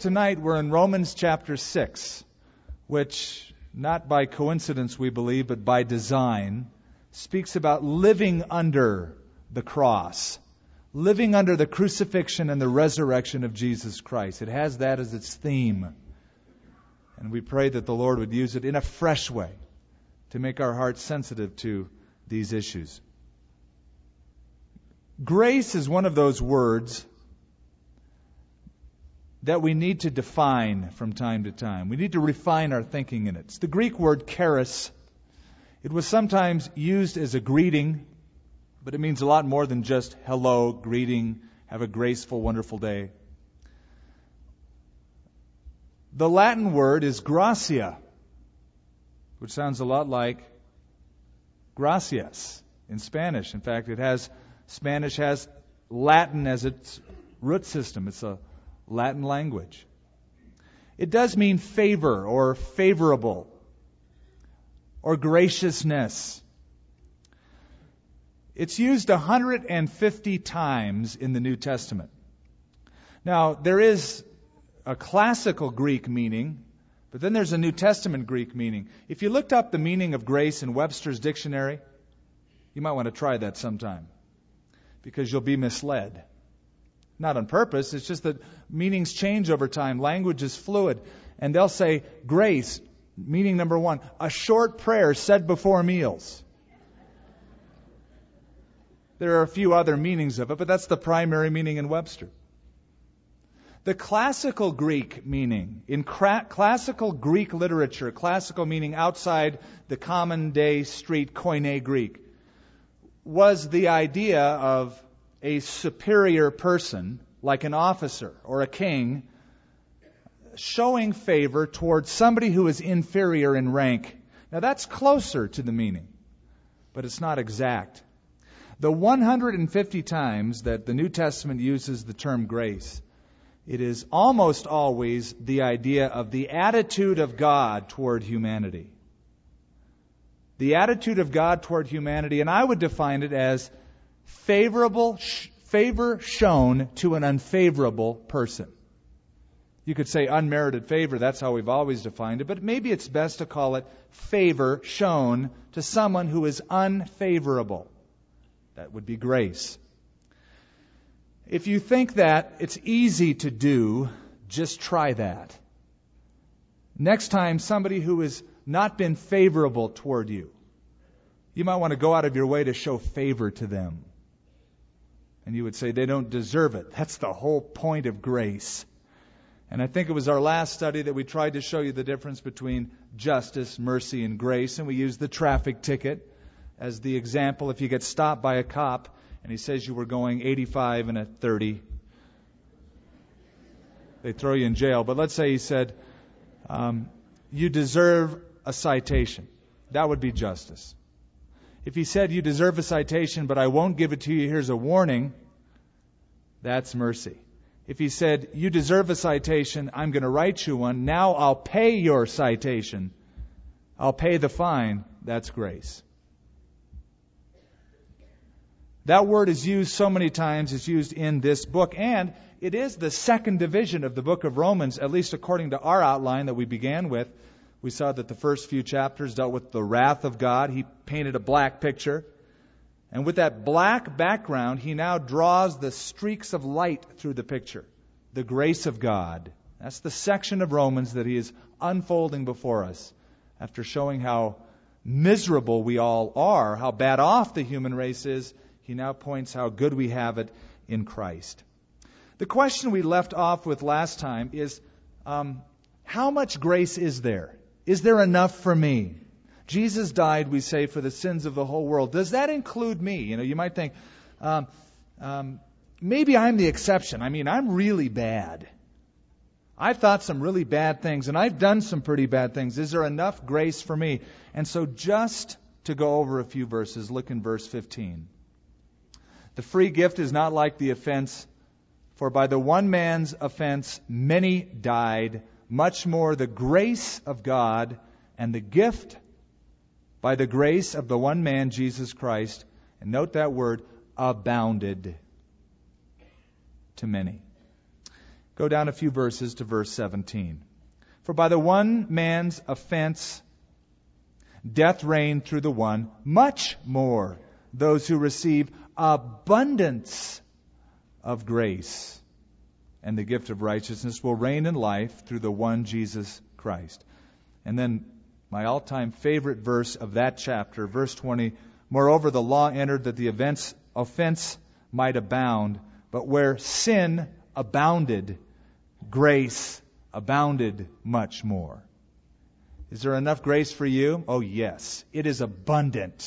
Tonight we're in Romans chapter 6, which, not by coincidence we believe, but by design, speaks about living under the cross, living under the crucifixion and the resurrection of Jesus Christ. It has that as its theme. And we pray that the Lord would use it in a fresh way to make our hearts sensitive to these issues. Grace is one of those words that we need to define from time to time. We need to refine our thinking in it. It's the Greek word charis. It was sometimes used as a greeting, but it means a lot more than just hello, greeting, have a graceful, wonderful day. The Latin word is gratia, which sounds a lot like gracias in Spanish. In fact, Spanish has Latin as its root system. It's a Latin language. It does mean favor or favorable or graciousness. It's used 150 times in the New Testament. Now, there is a classical Greek meaning, but then there's a New Testament Greek meaning. If you looked up the meaning of grace in Webster's dictionary, you might want to try that sometime, because you'll be misled. Not on purpose, it's just that meanings change over time. Language is fluid. And they'll say, grace, meaning number one, a short prayer said before meals. There are a few other meanings of it, but that's the primary meaning in Webster. The classical Greek meaning, in classical Greek literature, classical meaning outside the common day street Koine Greek, was the idea of a superior person, like an officer or a king, showing favor towards somebody who is inferior in rank. Now that's closer to the meaning, but it's not exact. The 150 times that the New Testament uses the term grace, it is almost always the idea of the attitude of God toward humanity. The attitude of God toward humanity, and I would define it as favor shown to an unfavorable person. You could say unmerited favor, that's how we've always defined it, but maybe it's best to call it favor shown to someone who is unfavorable. That would be grace. If you think that it's easy to do, just try that. Next time somebody who has not been favorable toward you, you might want to go out of your way to show favor to them. And you would say they don't deserve it. That's the whole point of grace. And I think it was our last study that we tried to show you the difference between justice, mercy, and grace. And we used the traffic ticket as the example. If you get stopped by a cop and he says you were going 85 and a 30, they throw you in jail. But let's say he said, you deserve a citation. That would be justice. If he said, you deserve a citation, but I won't give it to you, here's a warning, that's mercy. If he said, you deserve a citation, I'm going to write you one, now I'll pay your citation, I'll pay the fine, that's grace. That word is used so many times, it's used in this book, and it is the second division of the book of Romans, at least according to our outline that we began with. We saw that the first few chapters dealt with the wrath of God. He painted a black picture. And with that black background, he now draws the streaks of light through the picture. The grace of God. That's the section of Romans that he is unfolding before us. After showing how miserable we all are, how bad off the human race is, he now points how good we have it in Christ. The question we left off with last time is, how much grace is there? Is there enough for me? Jesus died, we say, for the sins of the whole world. Does that include me? You might think, maybe I'm the exception. I'm really bad. I've thought some really bad things, and I've done some pretty bad things. Is there enough grace for me? And so just to go over a few verses, look in verse 15. The free gift is not like the offense, for by the one man's offense many died. Much more the grace of God and the gift by the grace of the one man, Jesus Christ, and note that word, abounded to many. Go down a few verses to verse 17. For by the one man's offense, death reigned through the one, much more those who receive abundance of grace and the gift of righteousness will reign in life through the one Jesus Christ. And then my all-time favorite verse of that chapter, verse 20, moreover the law entered that the offense might abound, but where sin abounded, grace abounded much more. Is there enough grace for you? Oh yes, it is abundant.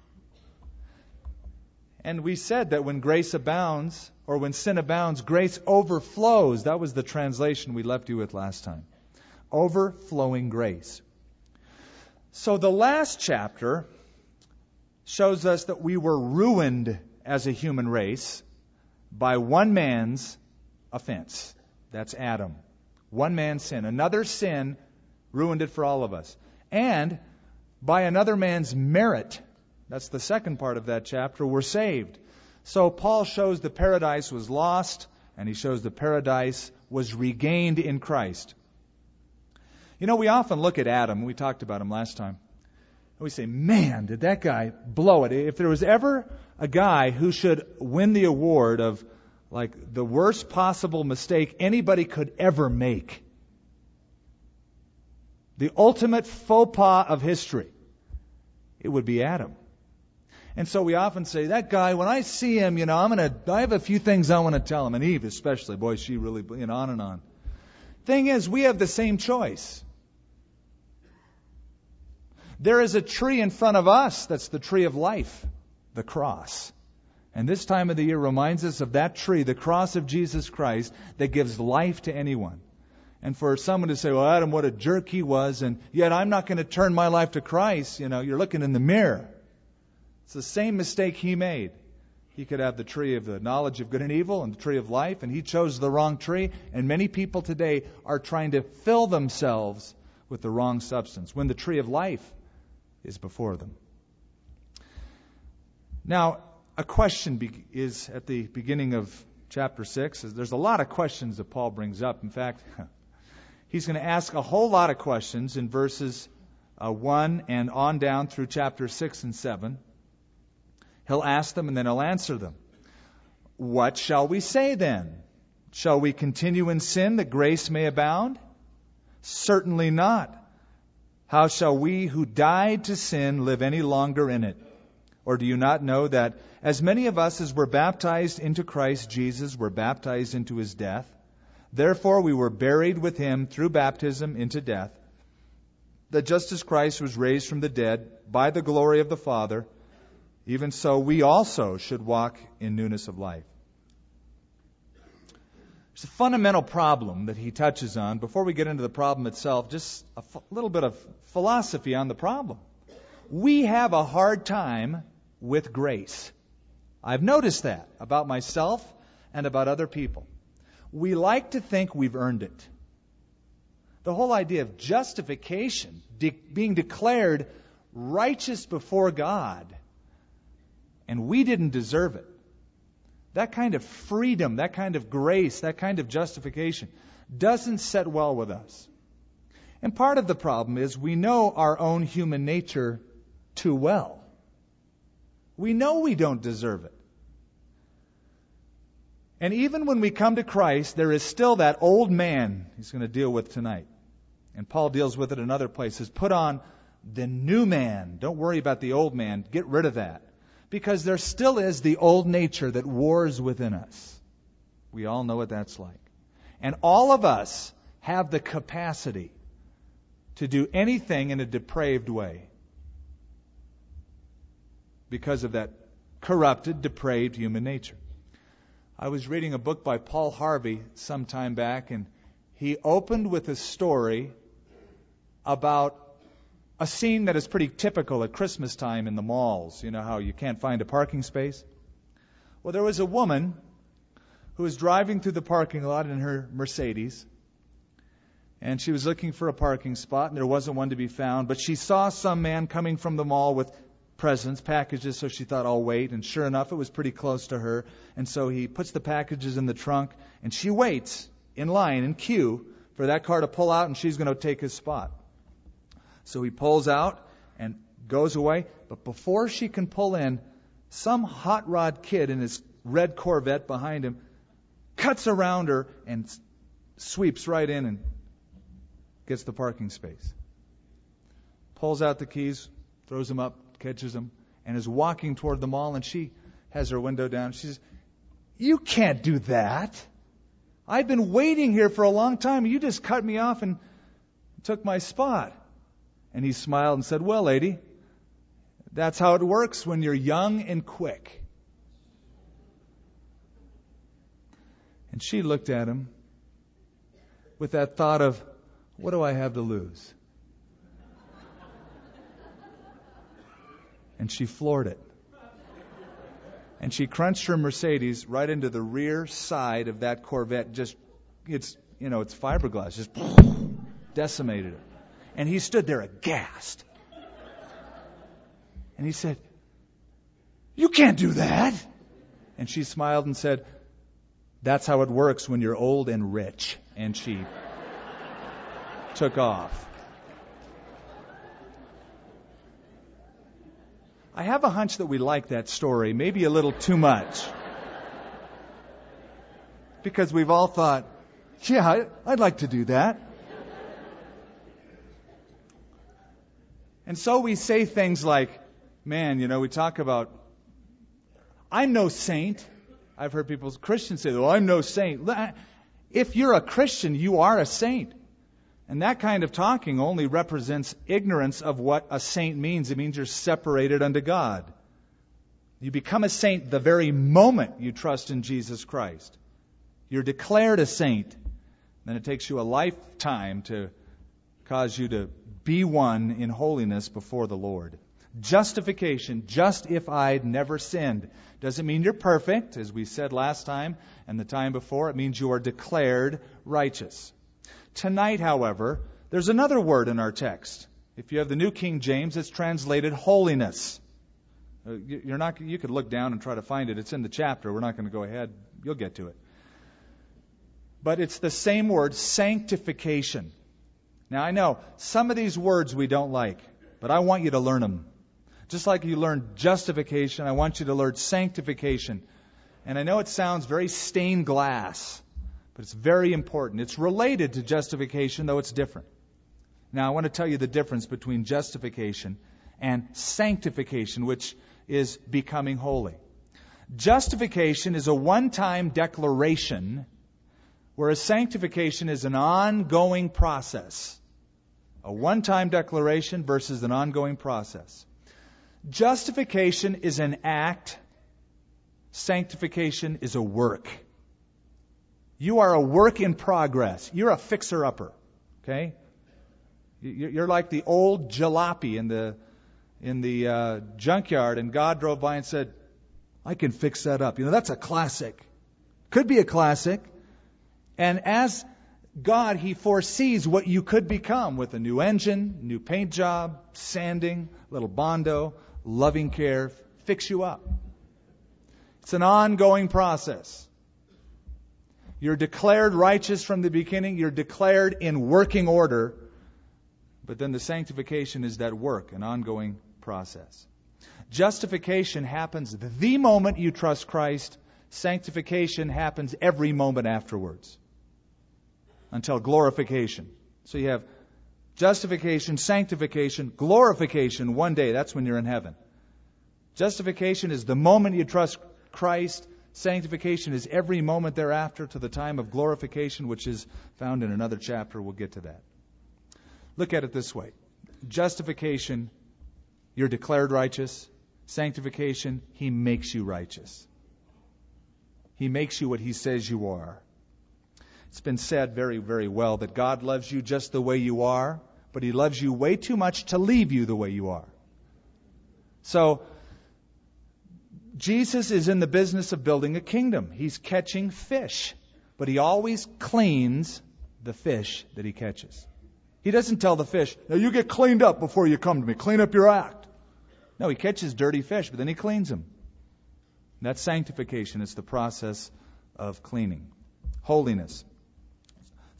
And we said that when grace abounds, or when sin abounds, grace overflows. That was the translation we left you with last time. Overflowing grace. So the last chapter shows us that we were ruined as a human race by one man's offense. That's Adam. One man's sin. Another sin ruined it for all of us. And by another man's merit, that's the second part of that chapter, we're saved. So Paul shows the paradise was lost, and he shows the paradise was regained in Christ. You know, we often look at Adam, we talked about him last time, and we say, man, did that guy blow it. If there was ever a guy who should win the award of like the worst possible mistake anybody could ever make, the ultimate faux pas of history, it would be Adam. And so we often say, that guy, when I see him, I have a few things I want to tell him. And Eve especially, boy, she really, on and on. Thing is, we have the same choice. There is a tree in front of us that's the tree of life, the cross. And this time of the year reminds us of that tree, the cross of Jesus Christ, that gives life to anyone. And for someone to say, well, Adam, what a jerk he was, and yet I'm not going to turn my life to Christ, you're looking in the mirror. It's the same mistake he made. He could have the tree of the knowledge of good and evil and the tree of life, and he chose the wrong tree. And many people today are trying to fill themselves with the wrong substance when the tree of life is before them. Now, a question is at the beginning of chapter 6. There's a lot of questions that Paul brings up. In fact, he's going to ask a whole lot of questions in verses 1 and on down through chapter 6 and 7. He'll ask them and then he'll answer them. What shall we say then? Shall we continue in sin that grace may abound? Certainly not. How shall we who died to sin live any longer in it? Or do you not know that as many of us as were baptized into Christ Jesus were baptized into his death? Therefore we were buried with him through baptism into death, that just as Christ was raised from the dead by the glory of the Father, even so we also should walk in newness of life. There's a fundamental problem that he touches on. Before we get into the problem itself, just a little bit of philosophy on the problem. We have a hard time with grace. I've noticed that about myself and about other people. We like to think we've earned it. The whole idea of justification, being declared righteous before God, and we didn't deserve it. That kind of freedom, that kind of grace, that kind of justification doesn't set well with us. And part of the problem is we know our own human nature too well. We know we don't deserve it. And even when we come to Christ, there is still that old man he's going to deal with tonight. And Paul deals with it in other places. Put on the new man. Don't worry about the old man. Get rid of that. Because there still is the old nature that wars within us. We all know what that's like. And all of us have the capacity to do anything in a depraved way because of that corrupted, depraved human nature. I was reading a book by Paul Harvey some time back, and he opened with a story about a scene that is pretty typical at Christmas time in the malls. You know how you can't find a parking space? Well, there was a woman who was driving through the parking lot in her Mercedes, and she was looking for a parking spot, and there wasn't one to be found, but she saw some man coming from the mall with presents, packages, so she thought, I'll wait. And sure enough, it was pretty close to her, and so he puts the packages in the trunk, and she waits. in line, in queue, for that car to pull out, and she's going to take his spot. So he pulls out and goes away. But before she can pull in, some hot rod kid in his red Corvette behind him cuts around her and sweeps right in and gets the parking space. Pulls out the keys, throws them up, catches them, and is walking toward the mall, and she has her window down. She says, "You can't do that. I've been waiting here for a long time. You just cut me off and took my spot." And he smiled and said, "Well, lady, that's how it works when you're young and quick." And she looked at him with that thought of, what do I have to lose? And she floored it. And she crunched her Mercedes right into the rear side of that Corvette. It's fiberglass, just decimated it. And he stood there aghast. And he said, "You can't do that." And she smiled and said, "That's how it works when you're old and rich." And she took off. I have a hunch that we like that story, maybe a little too much. Because we've all thought, yeah, I'd like to do that. And so we say things like, we talk about, I'm no saint. I've heard Christians say, well, I'm no saint. If you're a Christian, you are a saint. And that kind of talking only represents ignorance of what a saint means. It means you're separated unto God. You become a saint the very moment you trust in Jesus Christ. You're declared a saint. Then it takes you a lifetime to cause you to be one in holiness before the Lord. Justification, just if I'd never sinned, doesn't mean you're perfect, as we said last time and the time before. It means you are declared righteous. Tonight, however, there's another word in our text. If you have the New King James, it's translated holiness. You could look down and try to find it. It's in the chapter. We're not going to go ahead. You'll get to it. But it's the same word, sanctification. Now, I know some of these words we don't like, but I want you to learn them. Just like you learned justification, I want you to learn sanctification. And I know it sounds very stained glass, but it's very important. It's related to justification, though it's different. Now, I want to tell you the difference between justification and sanctification, which is becoming holy. Justification is a one-time declaration, whereas sanctification is an ongoing process. A one-time declaration versus an ongoing process. Justification is an act. Sanctification is a work. You are a work in progress. You're a fixer-upper. Okay? You're like the old jalopy in the junkyard, and God drove by and said, I can fix that up. That's a classic. Could be a classic. And as God, He foresees what you could become with a new engine, new paint job, sanding, little Bondo, loving care, fix you up. It's an ongoing process. You're declared righteous from the beginning. You're declared in working order. But then the sanctification is that work, an ongoing process. Justification happens the moment you trust Christ. Sanctification happens every moment afterwards, until glorification. So you have justification, sanctification, glorification one day. That's when you're in heaven. Justification is the moment you trust Christ. Sanctification is every moment thereafter to the time of glorification, which is found in another chapter. We'll get to that. Look at it this way. Justification, you're declared righteous. Sanctification, He makes you righteous. He makes you what He says you are. It's been said very, very well that God loves you just the way you are, but He loves you way too much to leave you the way you are. So, Jesus is in the business of building a kingdom. He's catching fish, but He always cleans the fish that He catches. He doesn't tell the fish, now you get cleaned up before you come to me. Clean up your act. No, He catches dirty fish, but then He cleans them. That's sanctification. It's the process of cleaning. Holiness.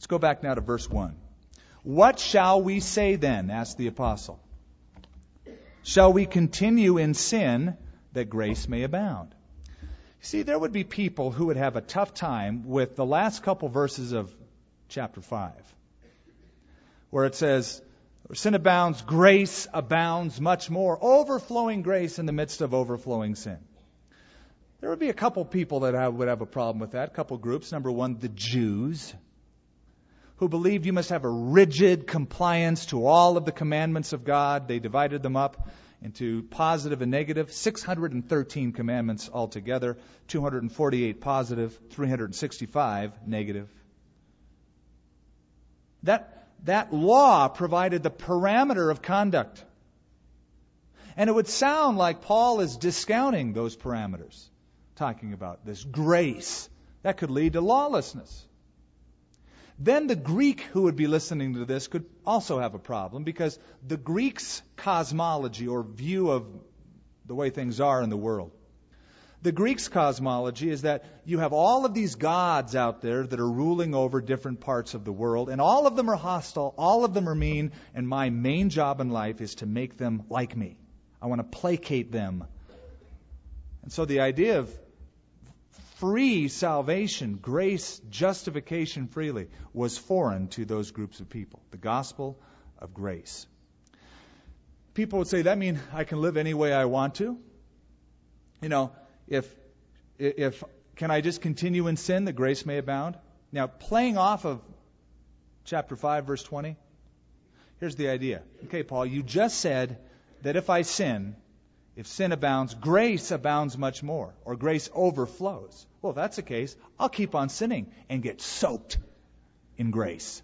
Let's go back now to verse 1. What shall we say then? Asked the apostle. Shall we continue in sin that grace may abound? See, there would be people who would have a tough time with the last couple verses of chapter 5, where it says, sin abounds, grace abounds much more. Overflowing grace in the midst of overflowing sin. There would be a couple people that would have a problem with that, a couple groups. Number one, the Jews, who believed you must have a rigid compliance to all of the commandments of God. They divided them up into positive and negative, 613 commandments altogether, 248 positive, 365 negative. That law provided the parameter of conduct. And it would sound like Paul is discounting those parameters, talking about this grace that could lead to lawlessness. Then the Greek who would be listening to this could also have a problem, because the Greek's cosmology, or view of the way things are in the world, the Greek's cosmology is that you have all of these gods out there that are ruling over different parts of the world, and all of them are hostile, all of them are mean, and my main job in life is to make them like me. I want to placate them. And so the idea of free salvation, grace, justification freely, was foreign to those groups of people. The gospel of grace. People would say, that means I can live any way I want to? You know, if can I just continue in sin that grace may abound? Now, playing off of chapter 5, verse 20, here's the idea. Okay, Paul, you just said that if I sin, if sin abounds, grace abounds much more, or grace overflows. Well, if that's the case, I'll keep on sinning and get soaked in grace.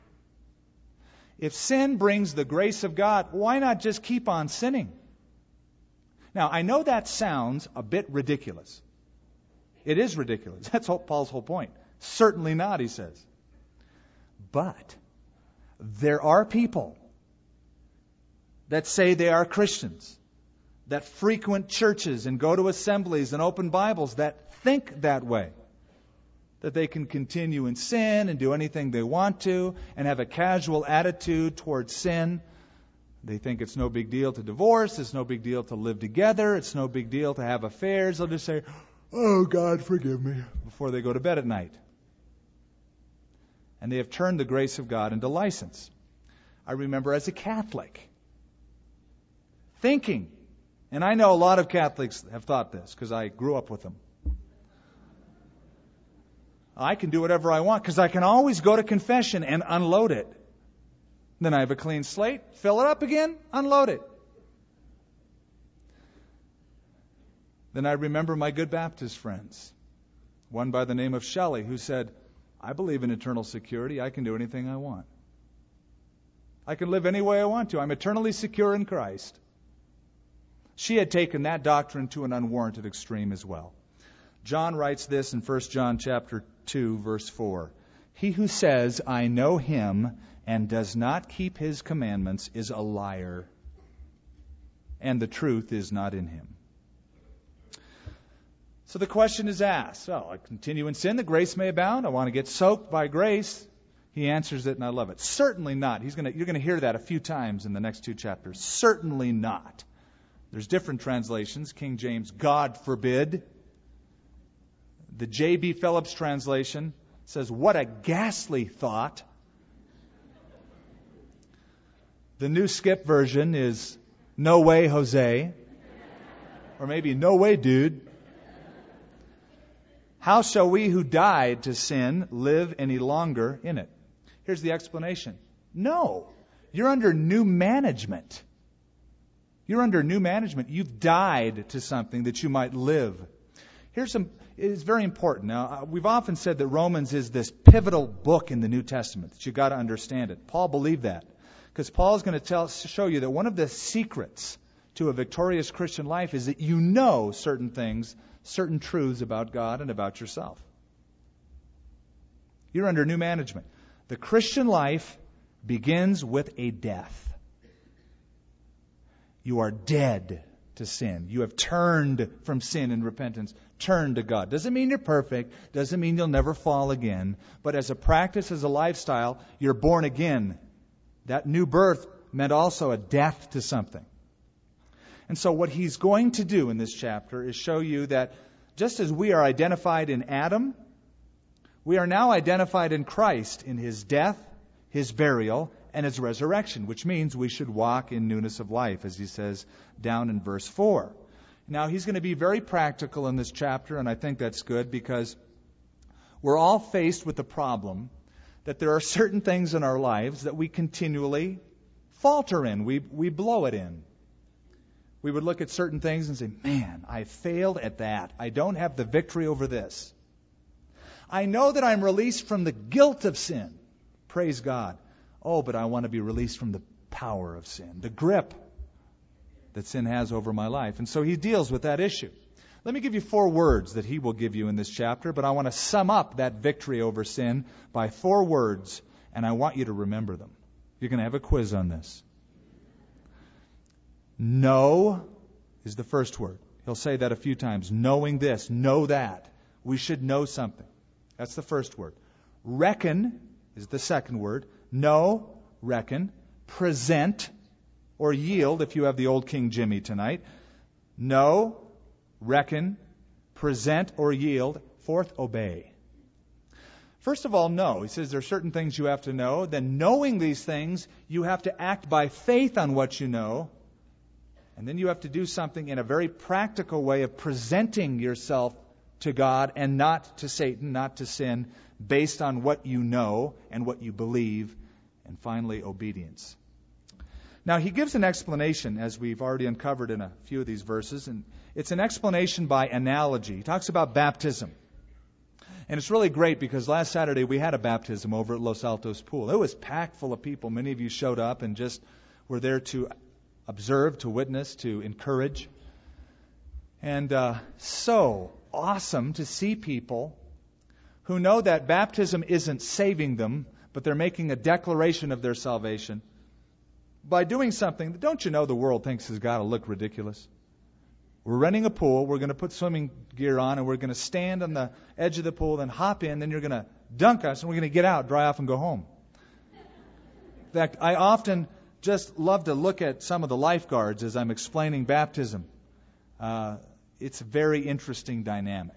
If sin brings the grace of God, why not just keep on sinning? Now, I know that sounds a bit ridiculous. It is ridiculous. That's Paul's whole point. Certainly not, he says. But there are people that say they are Christians, that frequent churches and go to assemblies and open Bibles, that think that way. That they can continue in sin and do anything they want to and have a casual attitude towards sin. They think it's no big deal to divorce, it's no big deal to live together, it's no big deal to have affairs. They'll just say, "Oh, God, forgive me," before they go to bed at night. And they have turned the grace of God into license. I remember as a Catholic thinking, and I know a lot of Catholics have thought this because I grew up with them, I can do whatever I want because I can always go to confession and unload it. Then I have a clean slate, fill it up again, unload it. Then I remember my good Baptist friends, one by the name of Shelley, who said, I believe in eternal security. I can do anything I want. I can live any way I want to. I'm eternally secure in Christ. She had taken that doctrine to an unwarranted extreme as well. John writes this in 1 John chapter 2, verse 4. He who says, I know him, and does not keep his commandments is a liar, and the truth is not in him. So the question is asked, I continue in sin that grace may abound. I want to get soaked by grace. He answers it, and I love it. Certainly not. You're going to hear that a few times in the next two chapters. Certainly not. There's different translations. King James, God forbid. The J.B. Phillips translation says, what a ghastly thought. The New Skip version is, no way, Jose. Or maybe, no way, dude. How shall we who died to sin live any longer in it? Here's the explanation. No. You're under new management. You're under new management. You've died to something that you might live. It's very important. Now, we've often said that Romans is this pivotal book in the New Testament, that you've got to understand it. Paul believed that. Because Paul is going to show you that one of the secrets to a victorious Christian life is that you know certain things, certain truths about God and about yourself. You're under new management. The Christian life begins with a death. You are dead to sin. You have turned from sin in repentance. Turn to God. Doesn't mean you're perfect. Doesn't mean you'll never fall again. But as a practice, as a lifestyle, you're born again. That new birth meant also a death to something. And so what he's going to do in this chapter is show you that just as we are identified in Adam, we are now identified in Christ in His death, His burial, and His resurrection, which means we should walk in newness of life, as he says down in verse 4. Now, he's going to be very practical in this chapter, and I think that's good because we're all faced with the problem that there are certain things in our lives that we continually falter in, we blow it in. We would look at certain things and say, man, I failed at that. I don't have the victory over this. I know that I'm released from the guilt of sin. Praise God. Oh, but I want to be released from the power of sin, the grip that sin has over my life. And so he deals with that issue. Let me give you 4 words that he will give you in this chapter, but I want to sum up that victory over sin by 4 words, and I want you to remember them. You're going to have a quiz on this. Know is the first word. He'll say that a few times. Knowing this, know that. We should know something. That's the first word. Reckon is the second word. Know, reckon. Present or yield, if you have the old King Jimmy tonight. Know, reckon, present or yield. Fourth, obey. First of all, know. He says there are certain things you have to know. Then knowing these things, you have to act by faith on what you know. And then you have to do something in a very practical way of presenting yourself to God and not to Satan, not to sin, based on what you know and what you believe. And finally, obedience. Now, he gives an explanation, as we've already uncovered in a few of these verses, and it's an explanation by analogy. He talks about baptism. And it's really great because last Saturday we had a baptism over at Los Altos Pool. It was packed full of people. Many of you showed up and just were there to observe, to witness, to encourage. And so awesome to see people who know that baptism isn't saving them, but they're making a declaration of their salvation by doing something that, don't you know, the world thinks has got to look ridiculous. We're renting a pool, we're going to put swimming gear on, and we're going to stand on the edge of the pool, then hop in, then you're going to dunk us, and we're going to get out, dry off, and go home. In fact, I often just love to look at some of the lifeguards as I'm explaining baptism. It's a very interesting dynamic.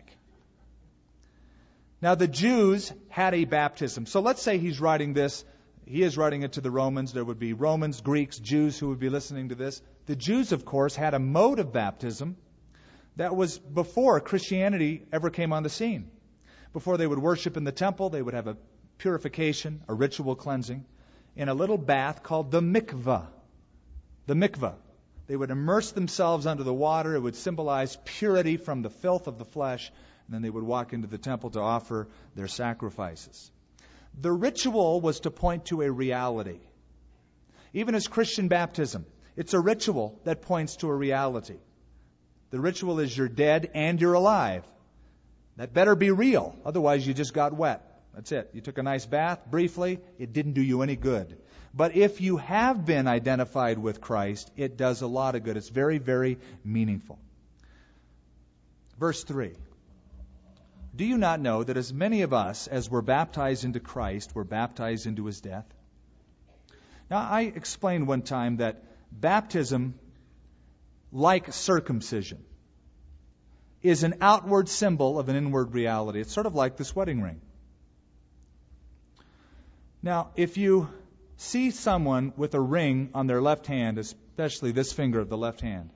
Now, the Jews had a baptism. So let's say he's writing this. He is writing it to the Romans. There would be Romans, Greeks, Jews who would be listening to this. The Jews, of course, had a mode of baptism that was before Christianity ever came on the scene. Before they would worship in the temple, they would have a purification, a ritual cleansing, in a little bath called the mikvah. The mikvah. They would immerse themselves under the water. It would symbolize purity from the filth of the flesh. And then they would walk into the temple to offer their sacrifices. The ritual was to point to a reality. Even as Christian baptism, it's a ritual that points to a reality. The ritual is you're dead and you're alive. That better be real. Otherwise, you just got wet. That's it. You took a nice bath briefly. It didn't do you any good. But if you have been identified with Christ, it does a lot of good. It's very, very meaningful. Verse 3. Do you not know that as many of us as were baptized into Christ were baptized into His death? Now, I explained one time that baptism, like circumcision, is an outward symbol of an inward reality. It's sort of like this wedding ring. Now, if you see someone with a ring on their left hand, especially this finger of the left hand,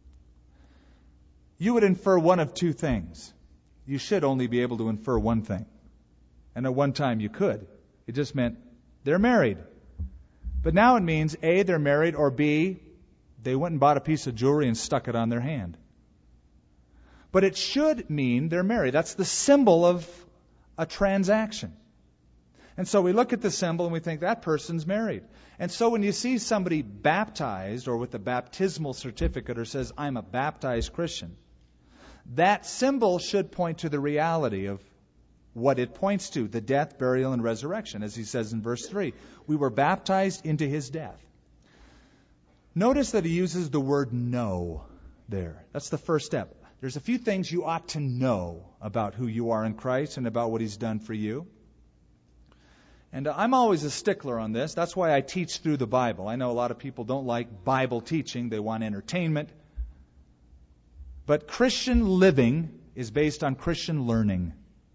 you would infer one of two things. You should only be able to infer one thing. And at one time you could. It just meant they're married. But now it means A, they're married, or B, they went and bought a piece of jewelry and stuck it on their hand. But it should mean they're married. That's the symbol of a transaction. And so we look at the symbol and we think that person's married. And so when you see somebody baptized or with a baptismal certificate or says, I'm a baptized Christian, that symbol should point to the reality of what it points to, the death, burial, and resurrection, as he says in verse 3. We were baptized into His death. Notice that he uses the word know. there. That's the first step. There's a few things you ought to know about who you are in Christ and about what He's done for you. And I'm always a stickler on this. That's why I teach through the Bible. I know a lot of people don't like Bible teaching. They want entertainment. But Christian living is based on Christian learning.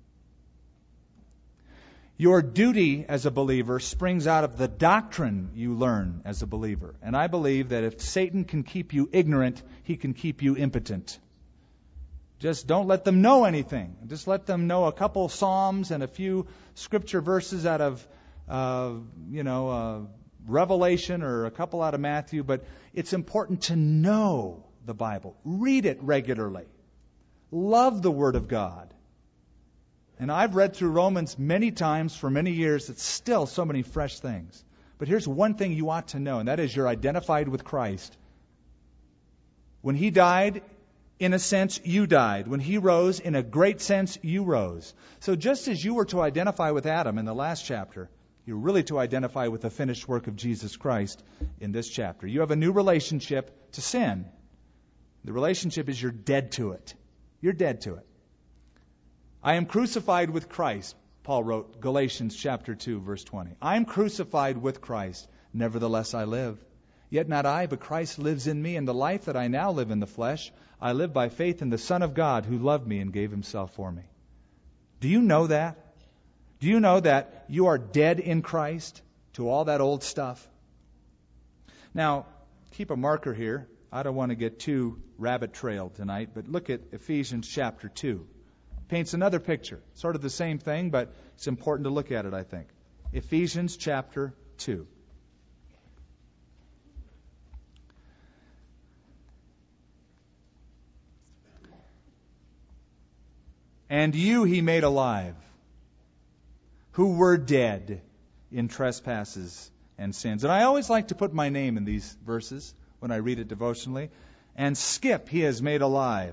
Your duty as a believer springs out of the doctrine you learn as a believer. And I believe that if Satan can keep you ignorant, he can keep you impotent. Just don't let them know anything. Just let them know a couple Psalms and a few scripture verses out of, Revelation or a couple out of Matthew. But it's important to know the Bible. Read it regularly. Love the Word of God. And I've read through Romans many times for many years. It's still so many fresh things. But here's one thing you ought to know, and that is you're identified with Christ. When He died, in a sense, you died. When He rose, in a great sense, you rose. So just as you were to identify with Adam in the last chapter, you're really to identify with the finished work of Jesus Christ in this chapter. You have a new relationship to sin. The relationship is you're dead to it. You're dead to it. I am crucified with Christ, Paul wrote, Galatians chapter 2, verse 20. I am crucified with Christ, nevertheless I live. Yet not I, but Christ lives in me, and the life that I now live in the flesh, I live by faith in the Son of God who loved me and gave Himself for me. Do you know that? Do you know that you are dead in Christ to all that old stuff? Now, keep a marker here. I don't want to get too rabbit-trailed tonight, but look at Ephesians chapter 2. Paints another picture. Sort of the same thing, but it's important to look at it, I think. Ephesians chapter 2. And you He made alive, who were dead in trespasses and sins. And I always like to put my name in these verses when I read it devotionally. And Skip He has made alive.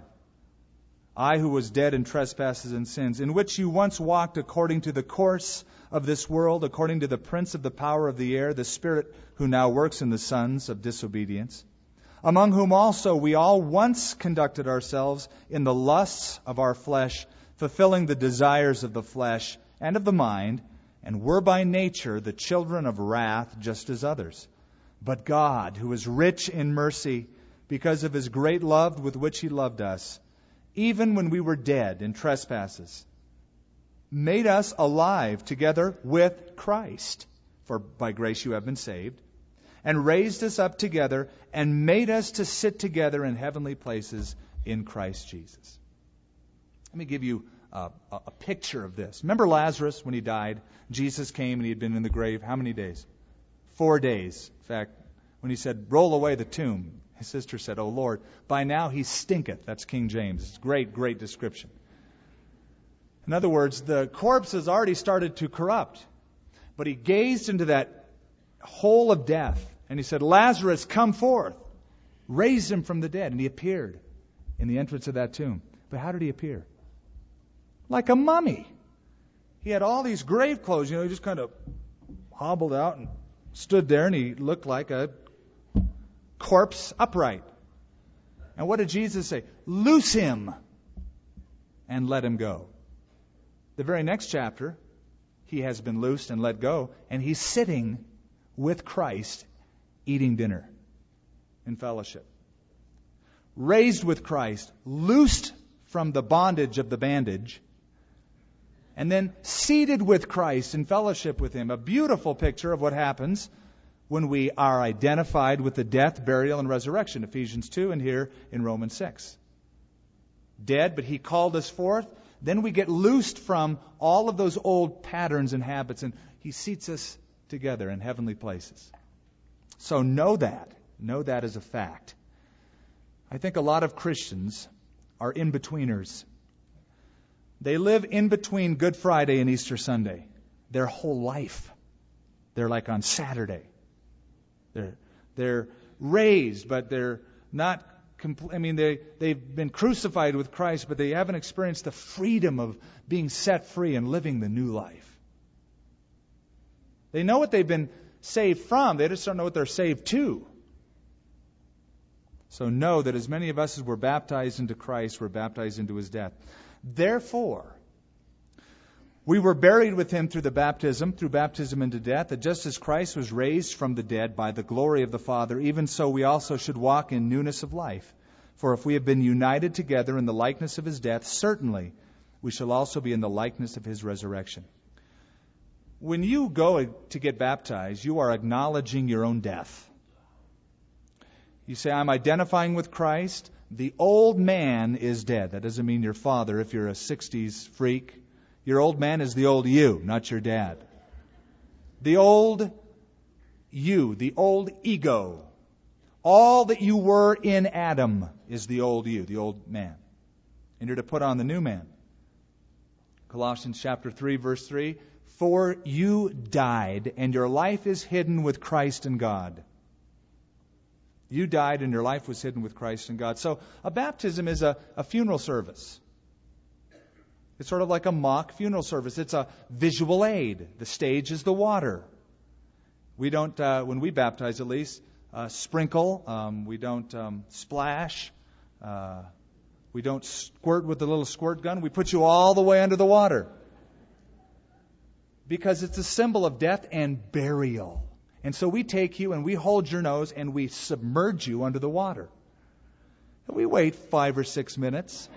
I who was dead in trespasses and sins, in which you once walked according to the course of this world, according to the prince of the power of the air, the spirit who now works in the sons of disobedience, among whom also we all once conducted ourselves in the lusts of our flesh, fulfilling the desires of the flesh and of the mind, and were by nature the children of wrath, just as others. But God, who is rich in mercy, because of His great love with which He loved us, even when we were dead in trespasses, made us alive together with Christ. For by grace you have been saved, and raised us up together, and made us to sit together in heavenly places in Christ Jesus. Let me give you a picture of this. Remember Lazarus when he died? Jesus came and he had been in the grave how many days? 4 days. In fact, when He said, roll away the tomb, his sister said, "O Lord, by now he stinketh." That's King James. It's a great, great description. In other words, the corpse has already started to corrupt. But He gazed into that hole of death and He said, "Lazarus, come forth." Raised him from the dead, and He appeared in the entrance of that tomb. But how did He appear? Like a mummy. He had all these grave clothes. He just kind of hobbled out and stood there, and He looked like a corpse upright. And what did Jesus say? Loose him and let him go. The very next chapter, He has been loosed and let go, and He's sitting with Christ eating dinner in fellowship. Raised with Christ, loosed from the bondage of the bandage, and then seated with Christ in fellowship with Him. A beautiful picture of what happens when we are identified with the death, burial, and resurrection. Ephesians 2 and here in Romans 6. Dead, but He called us forth. Then we get loosed from all of those old patterns and habits, and He seats us together in heavenly places. So know that. Know that as a fact. I think a lot of Christians are in-betweeners. They live in between Good Friday and Easter Sunday. Their whole life. They're like on Saturday. They're raised, but they're not. They've been crucified with Christ, but they haven't experienced the freedom of being set free and living the new life. They know what they've been saved from. They just don't know what they're saved to. So know that as many of us as were baptized into Christ were baptized into his death. Therefore, we were buried with him through baptism into death, that just as Christ was raised from the dead by the glory of the Father, even so we also should walk in newness of life. For if we have been united together in the likeness of his death, certainly we shall also be in the likeness of his resurrection. When you go to get baptized, you are acknowledging your own death. You say, I'm identifying with Christ. The old man is dead. That doesn't mean your father if you're a 60s freak. Your old man is the old you, not your dad. The old you, the old ego. All that you were in Adam is the old you, the old man. And you're to put on the new man. Colossians chapter 3, verse 3, for you died, and your life is hidden with Christ in God. You died, and your life was hidden with Christ in God. So a baptism is a funeral service. It's sort of like a mock funeral service. It's a visual aid. The stage is the water. We don't, when we baptize at least, sprinkle. We don't splash. We don't squirt with the little squirt gun. We put you all the way under the water. Because it's a symbol of death and burial. And so we take you and we hold your nose and we submerge you under the water. And we wait 5 or 6 minutes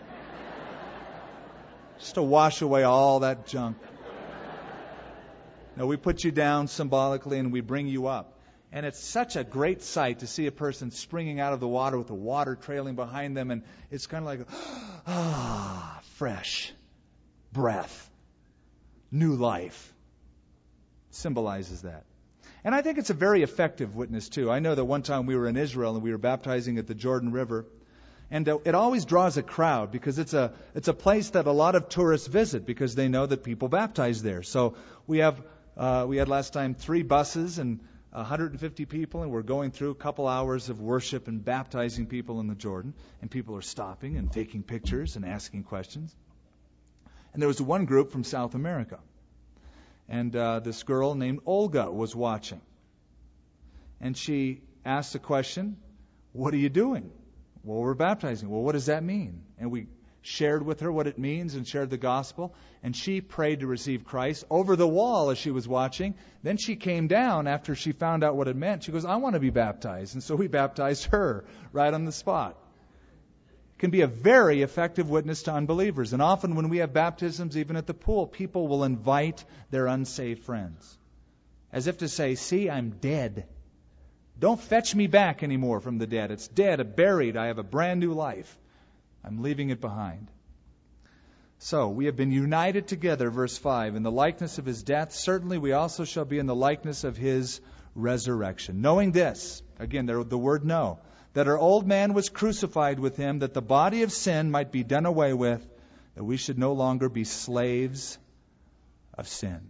just to wash away all that junk. No, we put you down symbolically and we bring you up. And it's such a great sight to see a person springing out of the water with the water trailing behind them. And it's kind of like, fresh breath, new life. Symbolizes that. And I think it's a very effective witness, too. I know that one time we were in Israel and we were baptizing at the Jordan River. And it always draws a crowd because it's a place that a lot of tourists visit because they know that people baptize there. So we had last time 3 buses and 150 people, and we're going through a couple hours of worship and baptizing people in the Jordan. And people are stopping and taking pictures and asking questions. And there was one group from South America. And this girl named Olga was watching. And she asked a question, what are you doing? Well, we're baptizing. Well, what does that mean? And we shared with her what it means and shared the gospel. And she prayed to receive Christ over the wall as she was watching. Then she came down after she found out what it meant. She goes, I want to be baptized. And so we baptized her right on the spot. It can be a very effective witness to unbelievers. And often when we have baptisms, even at the pool, people will invite their unsaved friends. As if to say, see, I'm dead. Don't fetch me back anymore from the dead. It's dead, buried. I have a brand new life. I'm leaving it behind. So, we have been united together, verse 5, in the likeness of his death. Certainly we also shall be in the likeness of his resurrection. Knowing this, again, the word know, that our old man was crucified with him, that the body of sin might be done away with, that we should no longer be slaves of sin.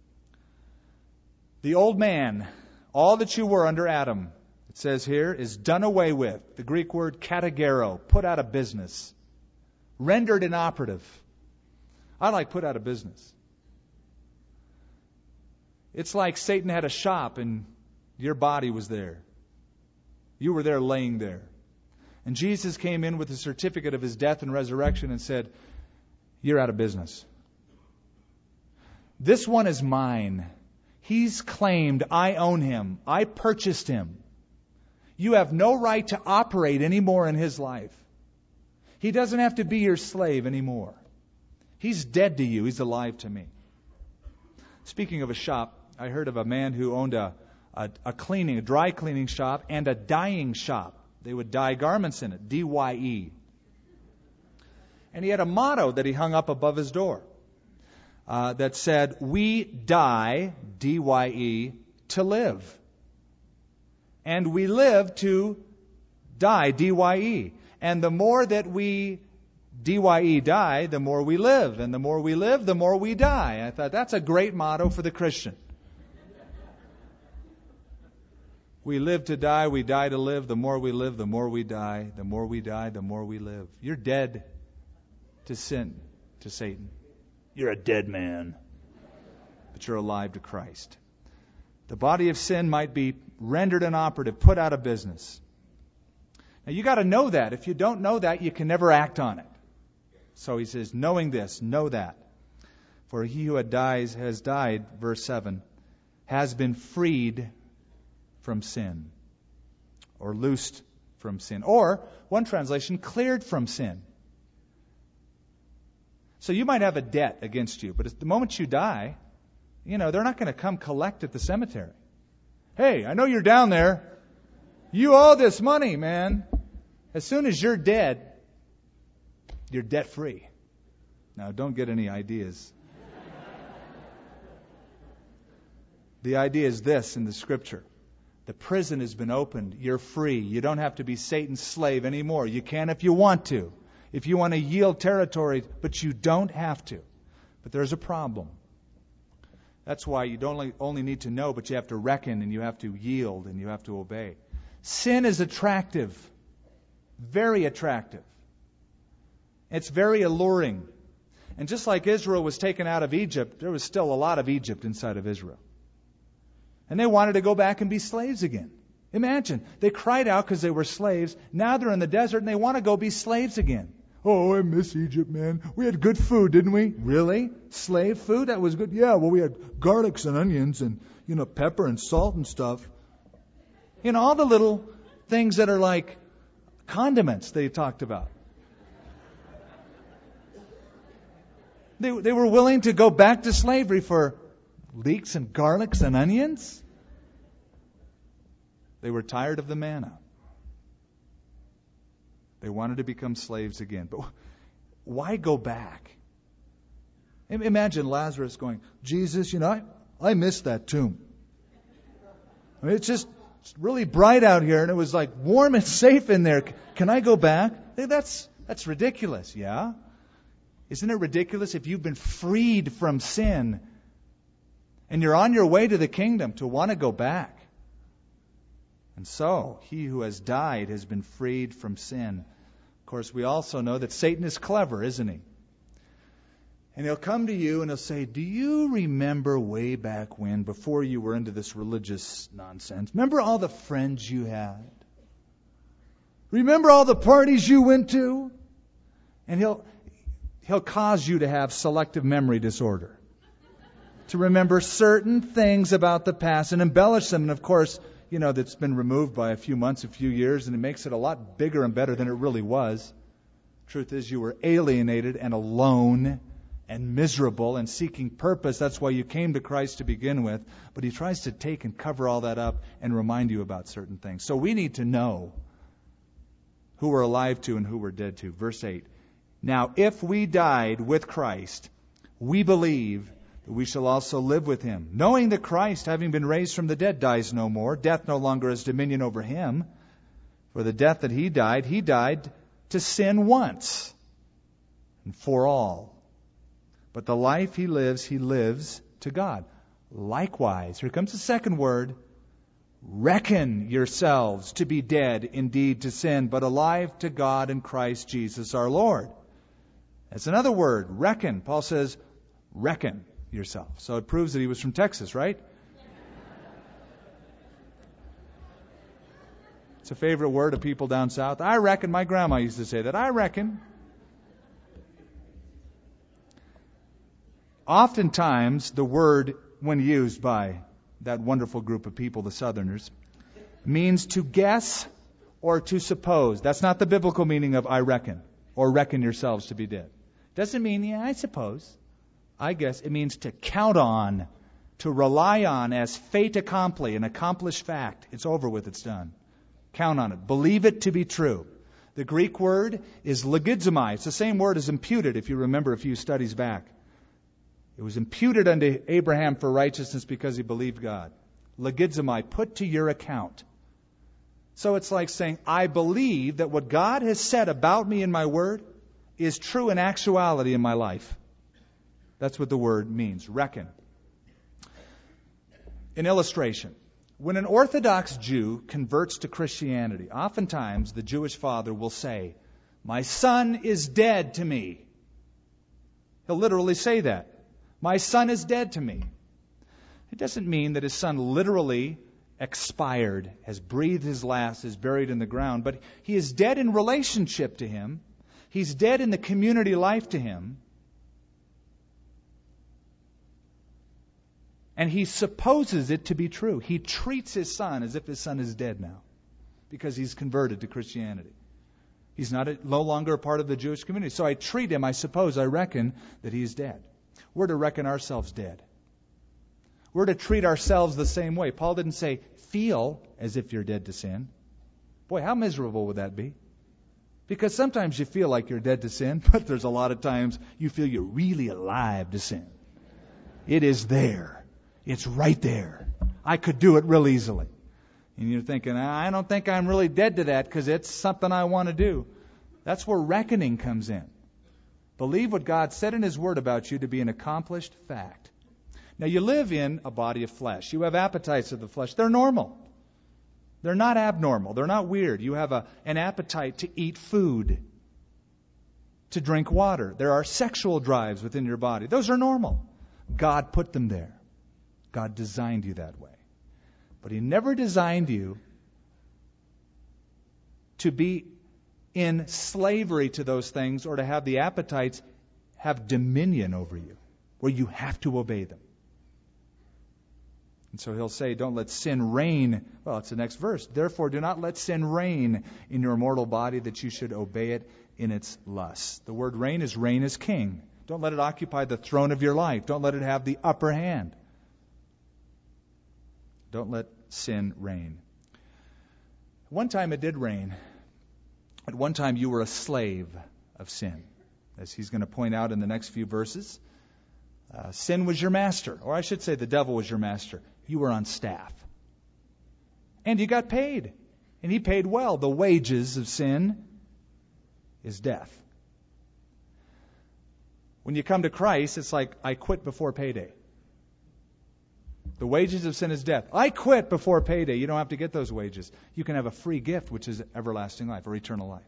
The old man, all that you were under Adam, it says here, is done away with. The Greek word katagero, put out of business, rendered inoperative. I like put out of business. It's like Satan had a shop and your body was there. You were there laying there. And Jesus came in with a certificate of his death and resurrection and said, you're out of business. This one is mine. He's claimed, I own him. I purchased him. You have no right to operate anymore in his life. He doesn't have to be your slave anymore. He's dead to you. He's alive to me. Speaking of a shop, I heard of a man who owned a dry cleaning shop and a dyeing shop. They would dye garments in it, D-Y-E. And he had a motto that he hung up above his door that said, we dye, D-Y-E, to live. And we live to die, D-Y-E. And the more that we, D-Y-E, die, the more we live. And the more we live, the more we die. I thought, that's a great motto for the Christian. We live to die, we die to live. The more we live, the more we die. The more we die, the more we live. You're dead to sin, to Satan. You're a dead man. But you're alive to Christ. The body of sin might be rendered inoperative, put out of business. Now you got to know that. If you don't know that, you can never act on it. So he says, knowing this, know that. For he who has died, verse 7, has been freed from sin, or loosed from sin, or one translation, cleared from sin. So you might have a debt against you, but at the moment you die, they're not going to come collect at the cemetery. Hey, I know you're down there. You owe this money, man. As soon as you're dead, you're debt free. Now, don't get any ideas. The idea is this in the Scripture. The prison has been opened. You're free. You don't have to be Satan's slave anymore. You can if you want to. If you want to yield territory, but you don't have to. But there's a problem. That's why you don't only need to know, but you have to reckon, and you have to yield, and you have to obey. Sin is attractive. Very attractive. It's very alluring. And just like Israel was taken out of Egypt, there was still a lot of Egypt inside of Israel. And they wanted to go back and be slaves again. Imagine, they cried out because they were slaves. Now they're in the desert and they want to go be slaves again. Oh, I miss Egypt, man. We had good food, didn't we? Really? Slave food? That was good? Yeah, well, we had garlics and onions and, pepper and salt and stuff. All the little things that are like condiments they talked about. They were willing to go back to slavery for leeks and garlics and onions. They were tired of the manna. They wanted to become slaves again. But why go back? Imagine Lazarus going, Jesus, I miss that tomb. It's really bright out here, and it was like warm and safe in there. Can I go back? That's ridiculous, yeah? Isn't it ridiculous if you've been freed from sin and you're on your way to the kingdom to want to go back? And so, he who has died has been freed from sin. Of course, we also know that Satan is clever, isn't he? And he'll come to you and he'll say, do you remember way back when, before you were into this religious nonsense, remember all the friends you had? Remember all the parties you went to? And he'll cause you to have selective memory disorder. To remember certain things about the past and embellish them. And of course, that's been removed by a few months, a few years, and it makes it a lot bigger and better than it really was. Truth is, you were alienated and alone and miserable and seeking purpose. That's why you came to Christ to begin with. But he tries to take and cover all that up and remind you about certain things. So we need to know who we're alive to and who we're dead to. Verse 8. Now, if we died with Christ, we believe that we shall also live with him, knowing that Christ, having been raised from the dead, dies no more. Death no longer has dominion over him. For the death that he died to sin once and for all. But the life he lives to God. Likewise, here comes the second word, reckon yourselves to be dead indeed to sin, but alive to God in Christ Jesus our Lord. That's another word, reckon. Paul says, reckon yourself. So it proves that he was from Texas, right? It's a favorite word of people down south. I reckon. My grandma used to say that. I reckon. Oftentimes, the word, when used by that wonderful group of people, the Southerners, means to guess or to suppose. That's not the biblical meaning of I reckon or reckon yourselves to be dead. Doesn't mean, yeah, I suppose. I guess it means to count on, to rely on as fait accompli, an accomplished fact. It's over with, it's done. Count on it. Believe it to be true. The Greek word is legizomai. It's the same word as imputed, if you remember a few studies back. It was imputed unto Abraham for righteousness because he believed God. Legizomai, put to your account. So it's like saying, I believe that what God has said about me in my word is true in actuality in my life. That's what the word means, reckon. An illustration. When an Orthodox Jew converts to Christianity, oftentimes the Jewish father will say, my son is dead to me. He'll literally say that. My son is dead to me. It doesn't mean that his son literally expired, has breathed his last, is buried in the ground. But he is dead in relationship to him. He's dead in the community life to him. And he supposes it to be true. He treats his son as if his son is dead now because he's converted to Christianity. He's no longer a part of the Jewish community. So I treat him, I reckon that he's dead. We're to reckon ourselves dead. We're to treat ourselves the same way. Paul didn't say, feel as if you're dead to sin. Boy, how miserable would that be? Because sometimes you feel like you're dead to sin, but there's a lot of times you feel you're really alive to sin. It is there. It's right there. I could do it real easily. And you're thinking, I don't think I'm really dead to that because it's something I want to do. That's where reckoning comes in. Believe what God said in His Word about you to be an accomplished fact. Now, you live in a body of flesh. You have appetites of the flesh. They're normal. They're not abnormal. They're not weird. You have an appetite to eat food, to drink water. There are sexual drives within your body. Those are normal. God put them there. God designed you that way. But He never designed you to be in slavery to those things or to have the appetites have dominion over you, where you have to obey them. And so He'll say, don't let sin reign. Well, it's the next verse. Therefore, do not let sin reign in your mortal body that you should obey it in its lusts. The word reign as king. Don't let it occupy the throne of your life. Don't let it have the upper hand. Don't let sin reign. One time it did reign. At one time you were a slave of sin. As he's going to point out in the next few verses, sin was your master. Or I should say the devil was your master. You were on staff. And you got paid. And he paid well. The wages of sin is death. When you come to Christ, it's like, I quit before payday. The wages of sin is death. I quit before payday. You don't have to get those wages. You can have a free gift, which is everlasting life or eternal life.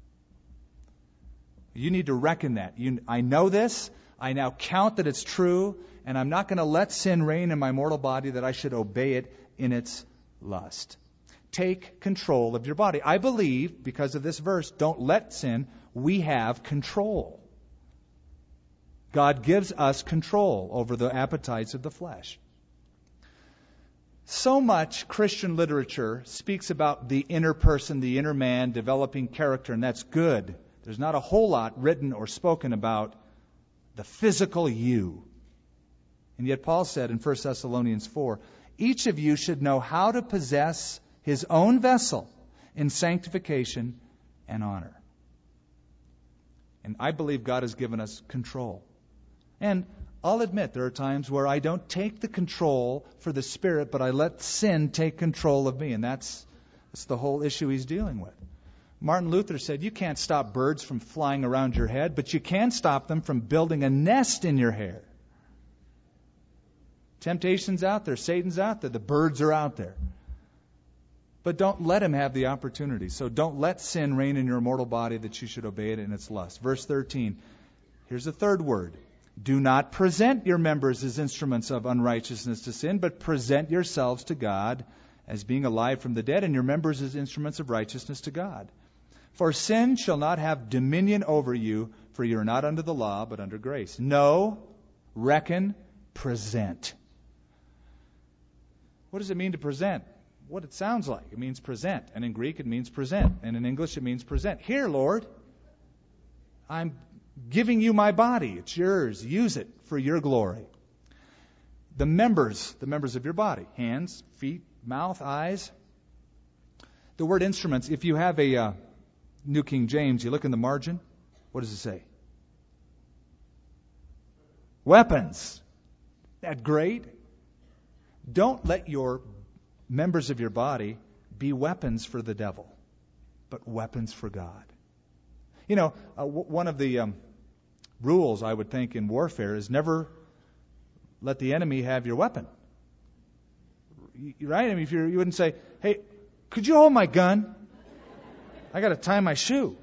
You need to reckon that. I know this. I now count that it's true. And I'm not going to let sin reign in my mortal body, that I should obey it in its lust. Take control of your body. I believe, because of this verse, don't let sin, we have control. God gives us control over the appetites of the flesh. So much Christian literature speaks about the inner person, the inner man, developing character, and that's good. There's not a whole lot written or spoken about the physical you. And yet Paul said in 1 Thessalonians 4, each of you should know how to possess his own vessel in sanctification and honor. And I believe God has given us control. And I'll admit there are times where I don't take the control for the Spirit, but I let sin take control of me. And that's the whole issue he's dealing with. Martin Luther said, you can't stop birds from flying around your head, but you can stop them from building a nest in your hair. Temptation's out there. Satan's out there. The birds are out there. But don't let him have the opportunity. So don't let sin reign in your mortal body that you should obey it in its lust. Verse 13. Here's the third word. Do not present your members as instruments of unrighteousness to sin, but present yourselves to God as being alive from the dead, and your members as instruments of righteousness to God. For sin shall not have dominion over you, for you are not under the law, but under grace. Know, reckon, present. What does it mean to present? What it sounds like. It means present. And in Greek it means present. And in English it means present. Here, Lord, I'm giving you my body. It's yours. Use it for your glory. The members of your body. Hands, feet, mouth, eyes. The word instruments, if you have a New King James, you look in the margin. What does it say? Weapons. Isn't that great? Don't let your members of your body be weapons for the devil, but weapons for God. You know, one of the rules, I would think, in warfare is never let the enemy have your weapon. Right? I mean, if you wouldn't say, hey, could you hold my gun? I got to tie my shoe.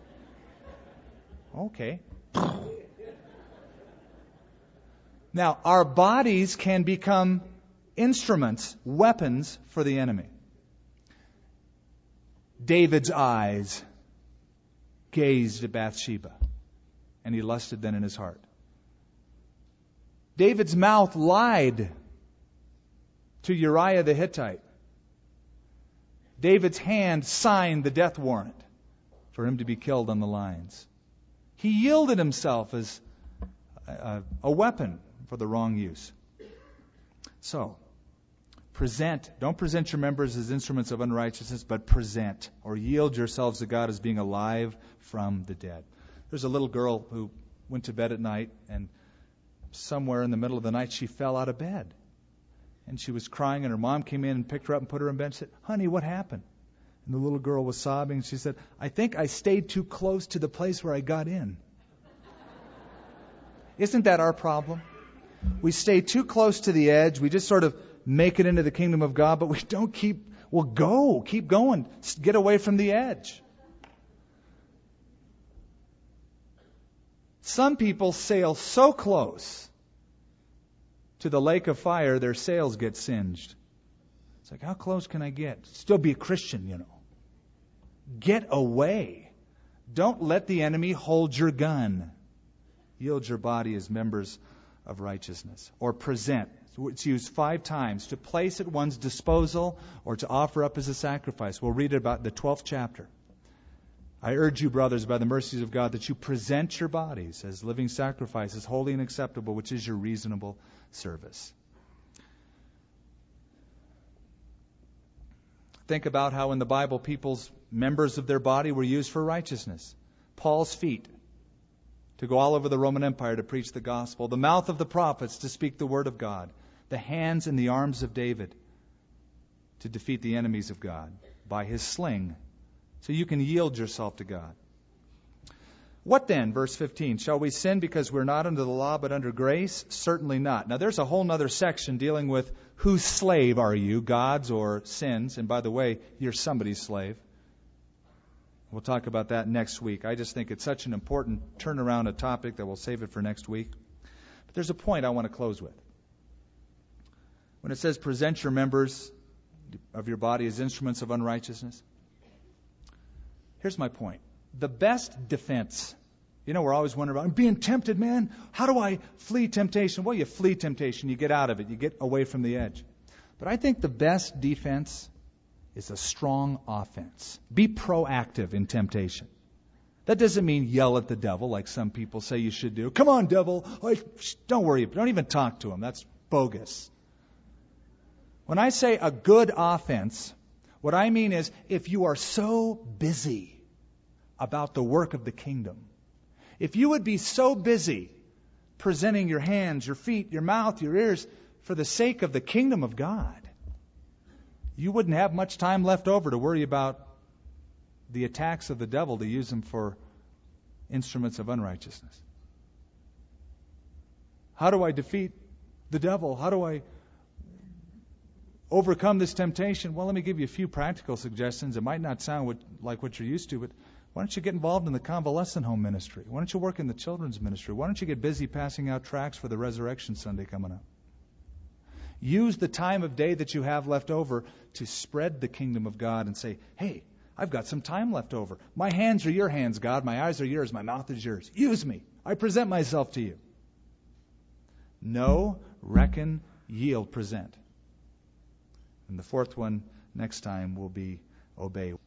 Okay. Now, our bodies can become instruments, weapons for the enemy. David's eyes gazed at Bathsheba, and he lusted then in his heart. David's mouth lied to Uriah the Hittite. David's hand signed the death warrant for him to be killed on the lines. He yielded himself as a weapon for the wrong use. So, don't present your members as instruments of unrighteousness, but present or yield yourselves to God as being alive from the dead. There's a little girl who went to bed at night, and somewhere in the middle of the night she fell out of bed. And she was crying, and her mom came in and picked her up and put her in bed and said, "Honey, what happened?" And the little girl was sobbing. She said, "I think I stayed too close to the place where I got in." Isn't that our problem? We stay too close to the edge. We just sort of make it into the kingdom of God, but we don't keep going. Get away from the edge. Some people sail so close to the lake of fire, their sails get singed. It's like, how close can I get? Still be a Christian, you know. Get away. Don't let the enemy hold your gun. Yield your body as members of righteousness. Or present. It's used 5 times. To place at one's disposal or to offer up as a sacrifice. We'll read about the 12th chapter. I urge you, brothers, by the mercies of God, that you present your bodies as living sacrifices, holy and acceptable, which is your reasonable service. Think about how in the Bible people's members of their body were used for righteousness. Paul's feet to go all over the Roman Empire to preach the gospel. The mouth of the prophets to speak the word of God. The hands and the arms of David to defeat the enemies of God by his sling. So you can yield yourself to God. What then? Verse 15. Shall we sin because we're not under the law but under grace? Certainly not. Now there's a whole other section dealing with whose slave are you, God's or sin's? And by the way, you're somebody's slave. We'll talk about that next week. I just think it's such an important turnaround, a topic that we'll save it for next week. But there's a point I want to close with. When it says present your members of your body as instruments of unrighteousness, here's my point. The best defense, we're always wondering about, I'm being tempted, man. How do I flee temptation? Well, you flee temptation. You get out of it. You get away from the edge. But I think the best defense is a strong offense. Be proactive in temptation. That doesn't mean yell at the devil like some people say you should do. Come on, devil. Don't worry. Don't even talk to him. That's bogus. When I say a good offense, what I mean is if you are so busy about the work of the kingdom, if you would be so busy presenting your hands, your feet, your mouth, your ears for the sake of the kingdom of God, you wouldn't have much time left over to worry about the attacks of the devil to use them for instruments of unrighteousness. How do I defeat the devil? How do I overcome this temptation? Well, let me give you a few practical suggestions. It might not sound like what you're used to, but why don't you get involved in the convalescent home ministry? Why don't you work in the children's ministry? Why don't you get busy passing out tracts for the Resurrection Sunday coming up? Use the time of day that you have left over to spread the kingdom of God and say, hey, I've got some time left over. My hands are your hands, God. My eyes are yours. My mouth is yours. Use me. I present myself to you. Know, reckon, yield, present. And the fourth one next time will be obey.